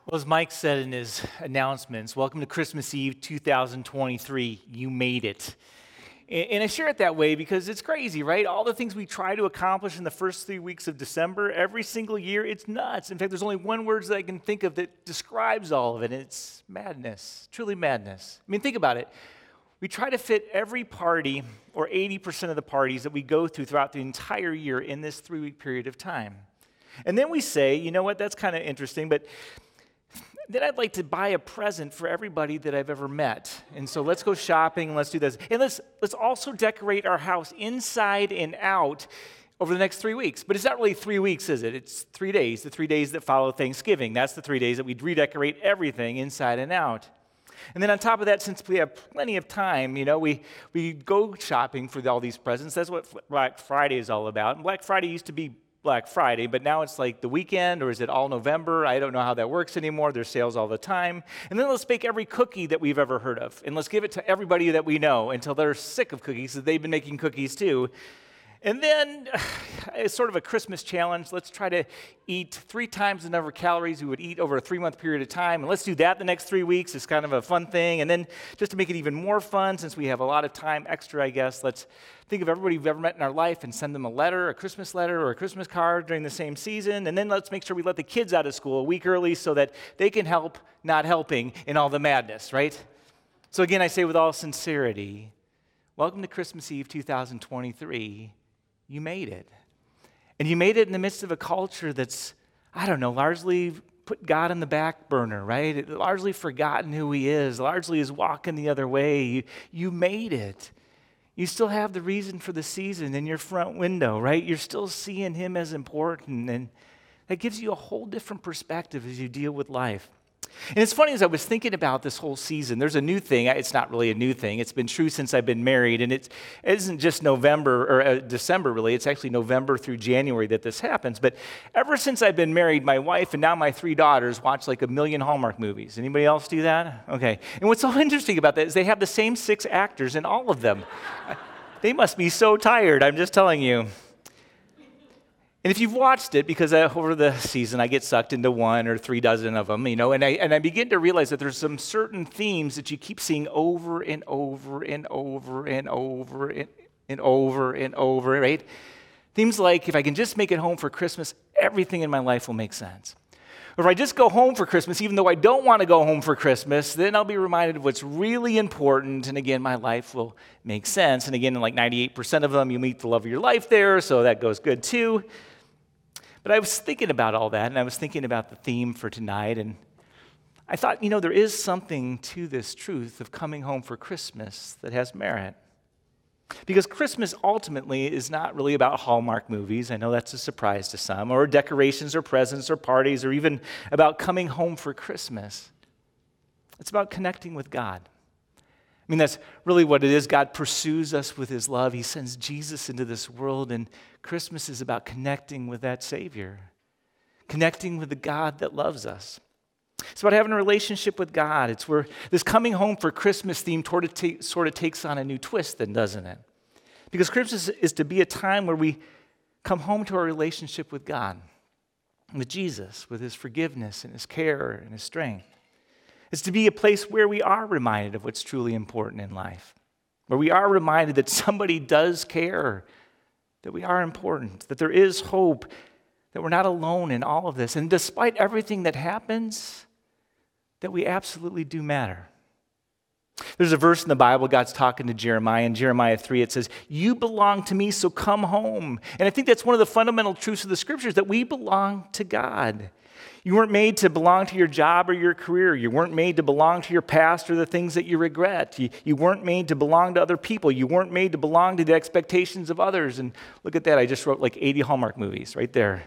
Well, as Mike said in his announcements, welcome to Christmas Eve 2023. You made it. And I share it that way because it's crazy, right? All the things we try to accomplish in the first 3 weeks of December, every single year, it's nuts. In fact, there's only one word that I can think of that describes all of it, and it's madness, truly madness. I mean, think about it. We try to fit every party, or 80% of the parties that we go throughout the entire year in this 3-week period of time. And then we say, you know what, that's kind of interesting, but then I'd like to buy a present for everybody that I've ever met. And so let's go shopping, let's do this. And let's also decorate our house inside and out over the next 3 weeks. But it's not really 3 weeks, is it? It's 3 days, the 3 days that follow Thanksgiving. That's the 3 days that we redecorate everything inside and out. And then on top of that, since we have plenty of time, we go shopping for all these presents. That's what Black Friday is all about. And Black Friday used to be Black Friday, but now it's like the weekend, or is it all November? I don't know how that works anymore. There's sales all the time. And then let's bake every cookie that we've ever heard of, and let's give it to everybody that we know until they're sick of cookies, so they've been making cookies too. And then, it's sort of a Christmas challenge. Let's try to eat 3 times the number of calories we would eat over a 3-month period of time. And let's do that the next 3 weeks. It's kind of a fun thing. And then, just to make it even more fun, since we have a lot of time extra, I guess, let's think of everybody we've ever met in our life and send them a letter, a Christmas letter, or a Christmas card during the same season. And then let's make sure we let the kids out of school a week early so that they can help not helping in all the madness, right? So again, I say with all sincerity, welcome to Christmas Eve 2023. You made it. And you made it in the midst of a culture that's, largely put God on the back burner, right? It largely forgotten who he is, largely is walking the other way. You made it. You still have the reason for the season in your front window, right? You're still seeing him as important, and that gives you a whole different perspective as you deal with life. And it's funny, as I was thinking about this whole season, there's a new thing. It's not really a new thing. It's been true since I've been married, and it isn't just November or December, really. It's actually November through January that this happens. But ever since I've been married, my wife and now my 3 daughters watch like 1 million Hallmark movies. Anybody else do that? Okay. And what's so interesting about that is they have the same 6 actors in all of them. They must be so tired, I'm just telling you. And if you've watched it, because over the season I get sucked into 1 or 3 dozen of them, and I begin to realize that there's some certain themes that you keep seeing over and over and over and over and over and over, right? Themes like, if I can just make it home for Christmas, everything in my life will make sense. Or if I just go home for Christmas, even though I don't want to go home for Christmas, then I'll be reminded of what's really important, and again, my life will make sense. And again, in like 98% of them, you meet the love of your life there, so that goes good too. But I was thinking about all that, and I was thinking about the theme for tonight, and I thought, there is something to this truth of coming home for Christmas that has merit. Because Christmas ultimately is not really about Hallmark movies. I know that's a surprise to some, or decorations or presents or parties, or even about coming home for Christmas. It's about connecting with God. I mean, that's really what it is. God pursues us with his love. He sends Jesus into this world, and Christmas is about connecting with that Savior, connecting with the God that loves us. It's about having a relationship with God. It's where this coming home for Christmas theme sort of takes on a new twist then, doesn't it? Because Christmas is to be a time where we come home to our relationship with God, with Jesus, with his forgiveness and his care and his strength. It's to be a place where we are reminded of what's truly important in life, where we are reminded that somebody does care, that we are important, that there is hope, that we're not alone in all of this. And despite everything that happens, that we absolutely do matter. There's a verse in the Bible, God's talking to Jeremiah. In Jeremiah 3, it says, "You belong to me, so come home." And I think that's one of the fundamental truths of the Scriptures, that we belong to God. You weren't made to belong to your job or your career. You weren't made to belong to your past or the things that you regret. You weren't made to belong to other people. You weren't made to belong to the expectations of others. And look at that, I just wrote like 80 Hallmark movies right there.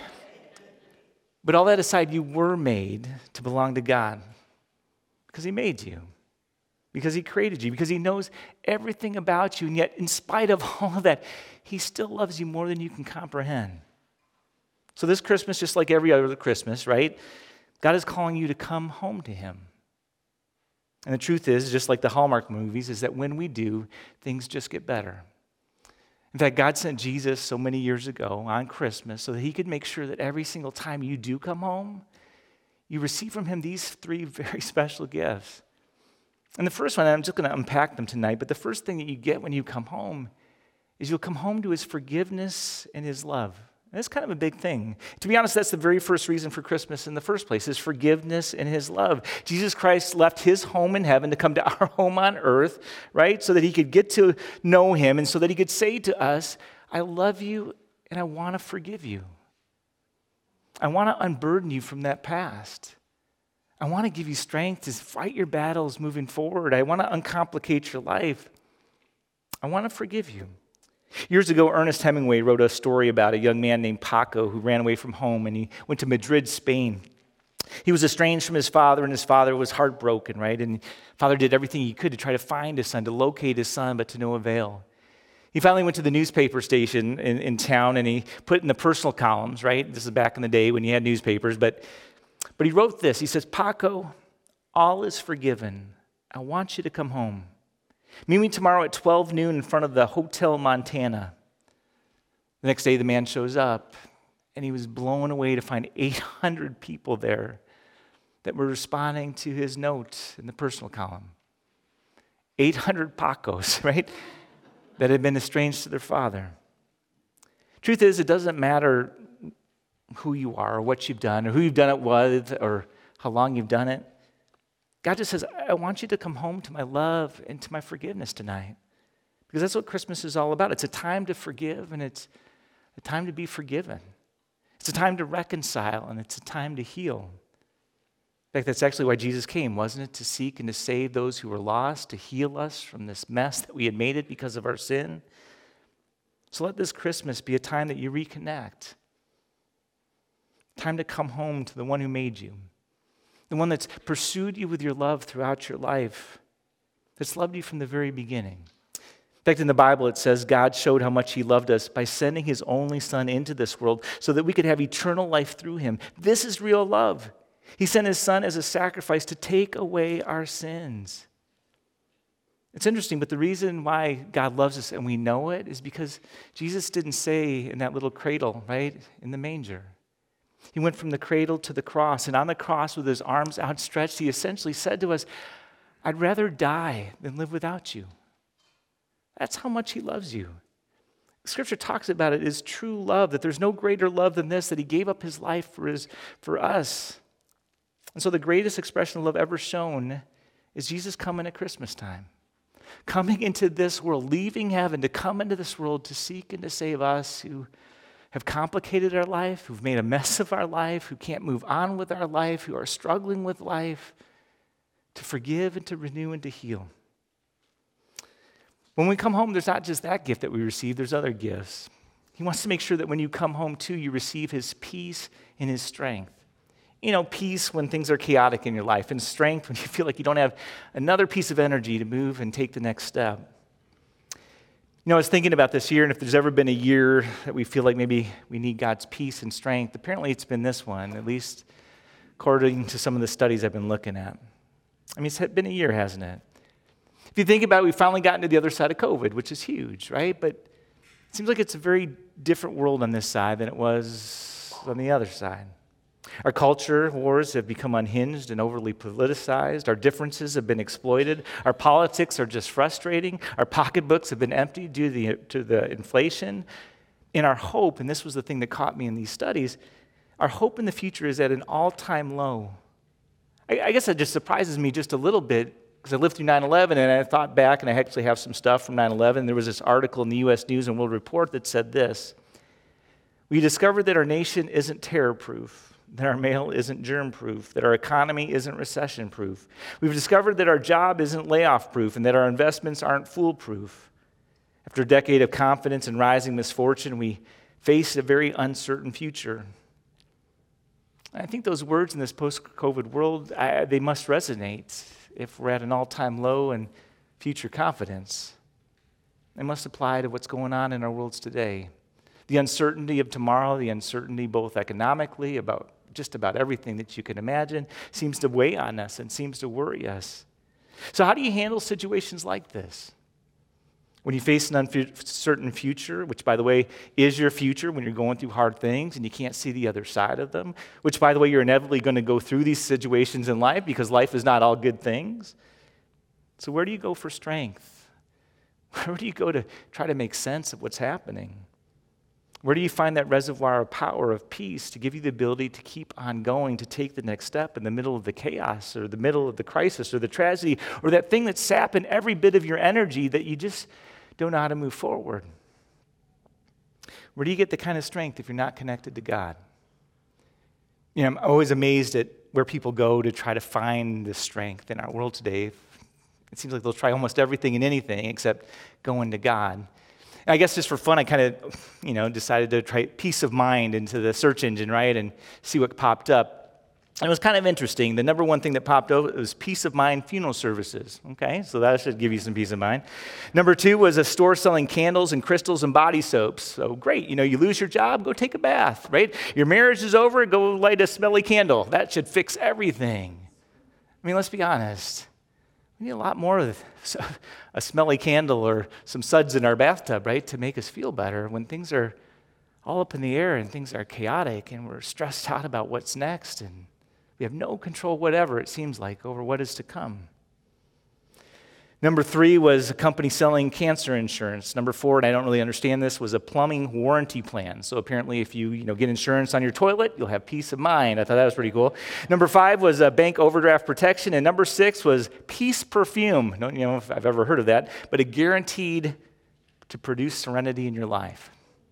But all that aside, you were made to belong to God because he made you, because he created you, because he knows everything about you. And yet, in spite of all of that, he still loves you more than you can comprehend. So this Christmas, just like every other Christmas, right? God is calling you to come home to him. And the truth is, just like the Hallmark movies, is that when we do, things just get better. In fact, God sent Jesus so many years ago on Christmas so that he could make sure that every single time you do come home, you receive from him these three very special gifts. And the first one, I'm just going to unpack them tonight, but the first thing that you get when you come home is you'll come home to his forgiveness and his love. And that's kind of a big thing. To be honest, that's the very first reason for Christmas in the first place, his forgiveness and his love. Jesus Christ left his home in heaven to come to our home on earth, right? So that he could get to know him and so that he could say to us, I love you and I want to forgive you. I want to unburden you from that past. I want to give you strength to fight your battles moving forward. I want to uncomplicate your life. I want to forgive you. Years ago, Ernest Hemingway wrote a story about a young man named Paco who ran away from home and he went to Madrid, Spain. He was estranged from his father and his father was heartbroken, right? And father did everything he could to try to find his son, to locate his son, but to no avail. He finally went to the newspaper station in town and he put in the personal columns, right? This is back in the day when you had newspapers, but he wrote this. He says, Paco, all is forgiven. I want you to come home. Meet me tomorrow at 12 noon in front of the Hotel Montana. The next day, the man shows up, and he was blown away to find 800 people there that were responding to his note in the personal column. 800 Pacos, right, that had been estranged to their father. Truth is, it doesn't matter who you are or what you've done or who you've done it with or how long you've done it. God just says, I want you to come home to my love and to my forgiveness tonight. Because that's what Christmas is all about. It's a time to forgive and it's a time to be forgiven. It's a time to reconcile and it's a time to heal. In fact, that's actually why Jesus came, wasn't it? To seek and to save those who were lost, to heal us from this mess that we had made it because of our sin. So let this Christmas be a time that you reconnect. Time to come home to the one who made you. The one that's pursued you with your love throughout your life, that's loved you from the very beginning. In fact, in the Bible, it says God showed how much he loved us by sending his only son into this world so that we could have eternal life through him. This is real love. He sent his son as a sacrifice to take away our sins. It's interesting, but the reason why God loves us and we know it is because Jesus didn't say in that little cradle, right, in the manger. He went from the cradle to the cross, and on the cross with his arms outstretched, he essentially said to us, I'd rather die than live without you. That's how much he loves you. Scripture talks about it as true love, that there's no greater love than this, that he gave up his life for us. And so the greatest expression of love ever shown is Jesus coming at Christmas time, coming into this world, leaving heaven to come into this world to seek and to save us who have complicated our life, who've made a mess of our life, who can't move on with our life, who are struggling with life, to forgive and to renew and to heal. When we come home, there's not just that gift that we receive, there's other gifts. He wants to make sure that when you come home too, you receive his peace and his strength. You know, peace when things are chaotic in your life, and strength when you feel like you don't have another piece of energy to move and take the next step. You know, I was thinking about this year, and if there's ever been a year that we feel like maybe we need God's peace and strength, apparently it's been this one, at least according to some of the studies I've been looking at. I mean, it's been a year, hasn't it? If you think about it, we've finally gotten to the other side of COVID, which is huge, right? But it seems like it's a very different world on this side than it was on the other side. Our culture wars have become unhinged and overly politicized. Our differences have been exploited. Our politics are just frustrating. Our pocketbooks have been emptied due to the inflation. And our hope, and this was the thing that caught me in these studies, our hope in the future is at an all-time low. I guess that just surprises me just a little bit because I lived through 9/11 and I thought back, and I actually have some stuff from 9/11. There was this article in the U.S. News and World Report that said this: we discovered that our nation isn't terror-proof, that our mail isn't germ-proof, that our economy isn't recession-proof. We've discovered that our job isn't layoff-proof and that our investments aren't foolproof. After a decade of confidence and rising misfortune, we face a very uncertain future. I think those words in this post-COVID world, they must resonate if we're at an all-time low in future confidence. They must apply to what's going on in our worlds today. The uncertainty of tomorrow, the uncertainty both economically, about just about everything that you can imagine, seems to weigh on us and seems to worry us. So how do you handle situations like this? When you face an uncertain future, which, by the way, is your future when you're going through hard things and you can't see the other side of them, which, by the way, you're inevitably going to go through these situations in life because life is not all good things. So where do you go for strength? Where do you go to try to make sense of what's happening? Where do you find that reservoir of power, of peace, to give you the ability to keep on going, to take the next step in the middle of the chaos or the middle of the crisis or the tragedy or that thing that's sapping every bit of your energy that you just don't know how to move forward? Where do you get the kind of strength if you're not connected to God? You know, I'm always amazed at where people go to try to find the strength in our world today. It seems like they'll try almost everything and anything except going to God. I guess just for fun, I kind of, decided to try peace of mind into the search engine, right, and see what popped up. And it was kind of interesting. The number one thing that popped up was peace of mind funeral services. Okay, so that should give you some peace of mind. Number two was a store selling candles and crystals and body soaps. So great, you lose your job, go take a bath, right? Your marriage is over, go light a smelly candle. That should fix everything. I mean, let's be honest. We need a lot more of a smelly candle or some suds in our bathtub, right, to make us feel better when things are all up in the air and things are chaotic and we're stressed out about what's next and we have no control, whatever it seems like, over what is to come. Number three was a company selling cancer insurance. Number four, and I don't really understand this, was a plumbing warranty plan. So apparently if you get insurance on your toilet, you'll have peace of mind. I thought that was pretty cool. Number five was a bank overdraft protection. And number six was Peace Perfume. I don't know if I've ever heard of that, but it guaranteed to produce serenity in your life.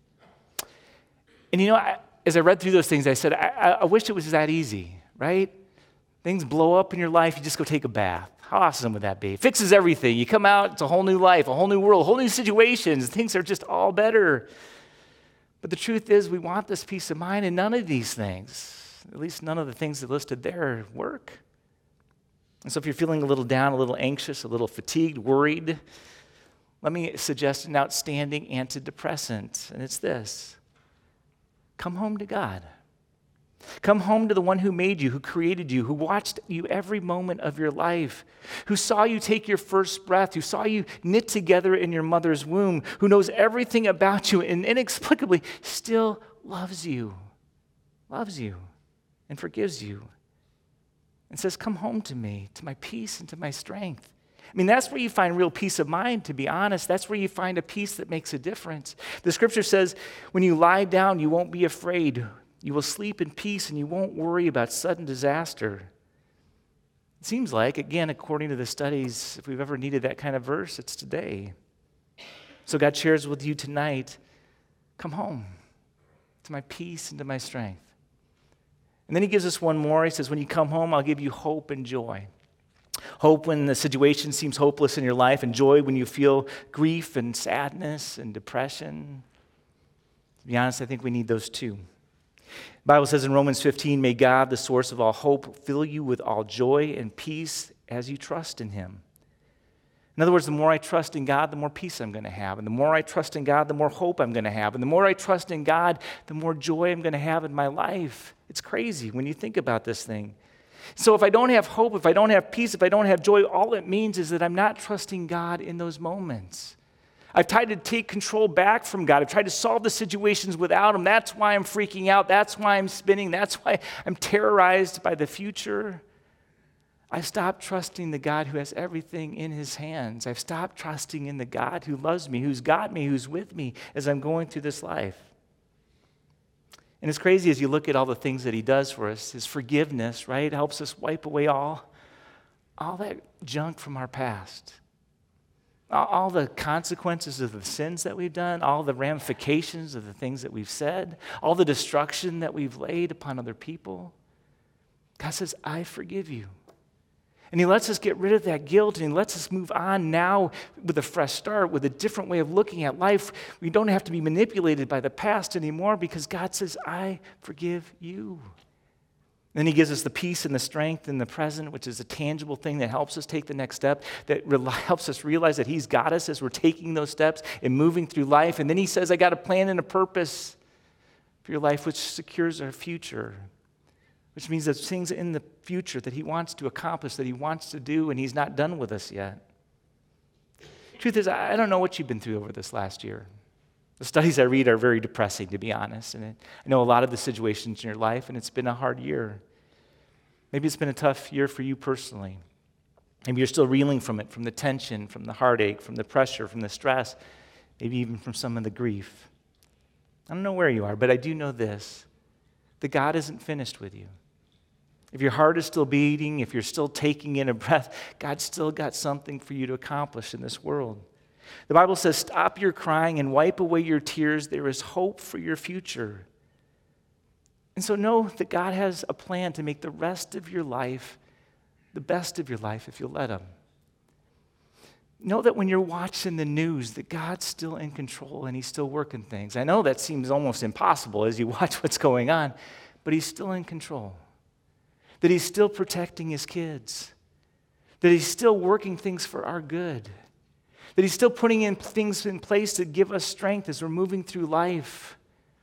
And as I read through those things, I said, I wish it was that easy, right? Things blow up in your life, you just go take a bath. How awesome would that be? It fixes everything. You come out, it's a whole new life, a whole new world, whole new situations. Things are just all better. But the truth is, we want this peace of mind, and none of these things, at least none of the things that are listed there, work. And so if you're feeling a little down, a little anxious, a little fatigued, worried, let me suggest an outstanding antidepressant, and it's this. Come home to God. Come home to the one who made you, who created you, who watched you every moment of your life, who saw you take your first breath, who saw you knit together in your mother's womb, who knows everything about you and inexplicably still loves you, and forgives you, and says, come home to me, to my peace and to my strength. I mean, that's where you find real peace of mind, to be honest. That's where you find a peace that makes a difference. The scripture says, when you lie down, you won't be afraid. You will sleep in peace and you won't worry about sudden disaster. It seems like, again, according to the studies, if we've ever needed that kind of verse, it's today. So God shares with you tonight, come home to my peace and to my strength. And then he gives us one more. He says, when you come home, I'll give you hope and joy. Hope when the situation seems hopeless in your life, and joy when you feel grief and sadness and depression. To be honest, I think we need those too. The Bible says in Romans 15, may God, the source of all hope, fill you with all joy and peace as you trust in him. In other words, the more I trust in God, the more peace I'm going to have. And the more I trust in God, the more hope I'm going to have. And the more I trust in God, the more joy I'm going to have in my life. It's crazy when you think about this thing. So if I don't have hope, if I don't have peace, if I don't have joy, all it means is that I'm not trusting God in those moments. I've tried to take control back from God. I've tried to solve the situations without him. That's why I'm freaking out. That's why I'm spinning. That's why I'm terrorized by the future. I've stopped trusting the God who has everything in his hands. I've stopped trusting in the God who loves me, who's got me, who's with me as I'm going through this life. And it's crazy as you look at all the things that he does for us. His forgiveness, right, helps us wipe away all that junk from our past. All the consequences of the sins that we've done, all the ramifications of the things that we've said, all the destruction that we've laid upon other people. God says, I forgive you. And he lets us get rid of that guilt, and he lets us move on now with a fresh start, with a different way of looking at life. We don't have to be manipulated by the past anymore because God says, I forgive you. Then he gives us the peace and the strength in the present, which is a tangible thing that helps us take the next step, that helps us realize that he's got us as we're taking those steps and moving through life. And then he says, I got a plan and a purpose for your life, which secures our future, which means there's things in the future that he wants to accomplish, that he wants to do, and he's not done with us yet. Truth is, I don't know what you've been through over this last year. The studies I read are very depressing, to be honest. And I know a lot of the situations in your life, and it's been a hard year. Maybe it's been a tough year for you personally. Maybe you're still reeling from it, from the tension, from the heartache, from the pressure, from the stress, maybe even from some of the grief. I don't know where you are, but I do know this, that God isn't finished with you. If your heart is still beating, if you're still taking in a breath, God's still got something for you to accomplish in this world. The Bible says, stop your crying and wipe away your tears. There is hope for your future. And so know that God has a plan to make the rest of your life the best of your life if you'll let Him. Know that when you're watching the news, that God's still in control and He's still working things. I know that seems almost impossible as you watch what's going on, but He's still in control. That He's still protecting His kids. That He's still working things for our good. That He's still putting in things in place to give us strength as we're moving through life.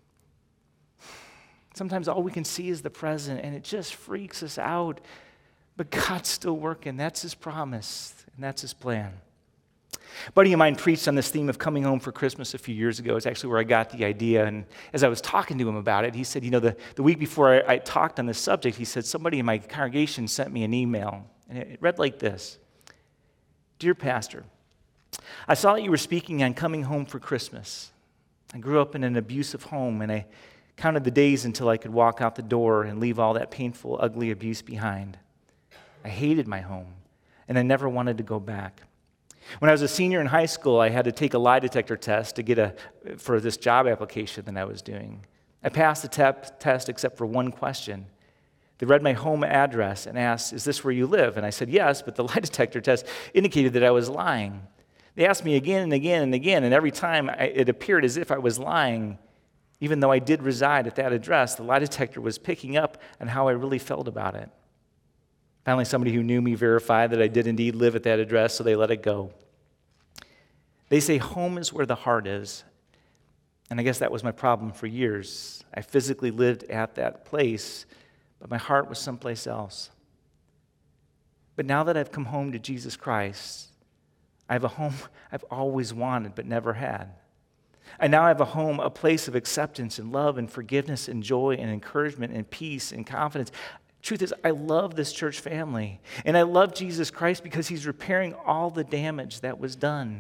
Sometimes all we can see is the present, and it just freaks us out. But God's still working. That's His promise, and that's His plan. A buddy of mine preached on this theme of coming home for Christmas a few years ago. It's actually where I got the idea. And as I was talking to him about it, he said, the week before I talked on this subject, he said, somebody in my congregation sent me an email. And it read like this: Dear Pastor, I saw that you were speaking on coming home for Christmas. I grew up in an abusive home, and I counted the days until I could walk out the door and leave all that painful, ugly abuse behind. I hated my home, and I never wanted to go back. When I was a senior in high school, I had to take a lie detector test to get for this job application that I was doing. I passed the test except for one question. They read my home address and asked, is this where you live? And I said yes, but the lie detector test indicated that I was lying. They asked me again and again and again, and every time it appeared as if I was lying. Even though I did reside at that address, the lie detector was picking up on how I really felt about it. Finally, somebody who knew me verified that I did indeed live at that address, so they let it go. They say home is where the heart is. And I guess that was my problem for years. I physically lived at that place, but my heart was someplace else. But now that I've come home to Jesus Christ, I have a home I've always wanted but never had. And now I have a home, a place of acceptance and love and forgiveness and joy and encouragement and peace and confidence. Truth is, I love this church family, and I love Jesus Christ because He's repairing all the damage that was done.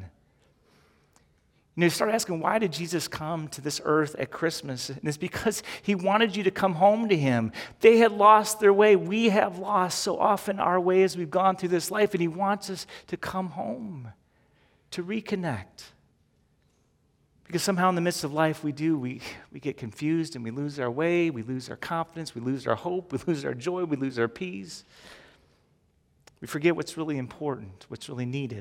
You start asking, why did Jesus come to this earth at Christmas? And it's because He wanted you to come home to Him. They had lost their way. We have lost so often our way as we've gone through this life, and He wants us to come home, to reconnect. Because somehow in the midst of life, we get confused and we lose our way, we lose our confidence, we lose our hope, we lose our joy, we lose our peace. We forget what's really important, what's really needed.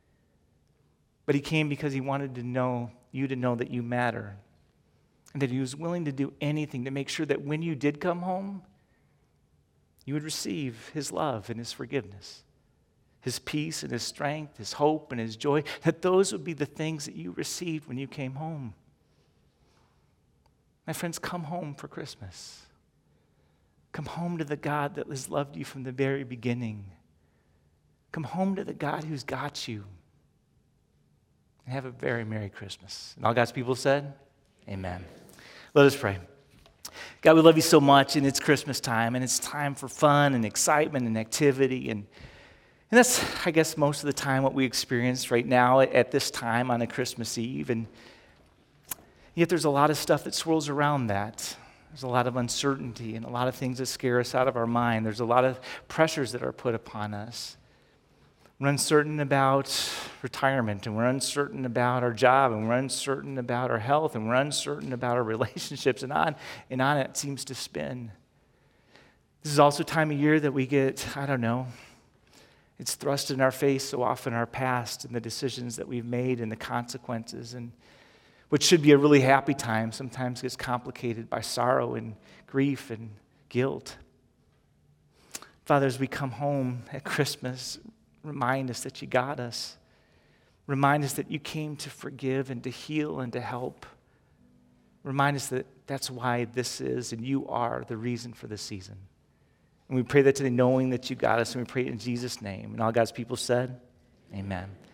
But He came because He wanted you to know that you matter, and that He was willing to do anything to make sure that when you did come home, you would receive His love and His forgiveness. His peace and His strength, His hope and His joy, that those would be the things that you received when you came home. My friends, come home for Christmas. Come home to the God that has loved you from the very beginning. Come home to the God who's got you. And have a very Merry Christmas. And all God's people said, amen. Let us pray. God, we love you so much, and it's Christmas time, and it's time for fun and excitement and activity, and that's, I guess, most of the time what we experience right now at this time on a Christmas Eve. And yet there's a lot of stuff that swirls around that. There's a lot of uncertainty and a lot of things that scare us out of our mind. There's a lot of pressures that are put upon us. We're uncertain about retirement, and we're uncertain about our job, and we're uncertain about our health, and we're uncertain about our relationships, and on it seems to spin. This is also a time of year that we get, it's thrust in our face so often, our past and the decisions that we've made and the consequences. And what should be a really happy time sometimes gets complicated by sorrow and grief and guilt. Father, as we come home at Christmas, remind us that you got us. Remind us that you came to forgive and to heal and to help. Remind us that that's why this is and you are the reason for this season. And we pray that today knowing that you got us, and we pray it in Jesus' name. And all God's people said, amen.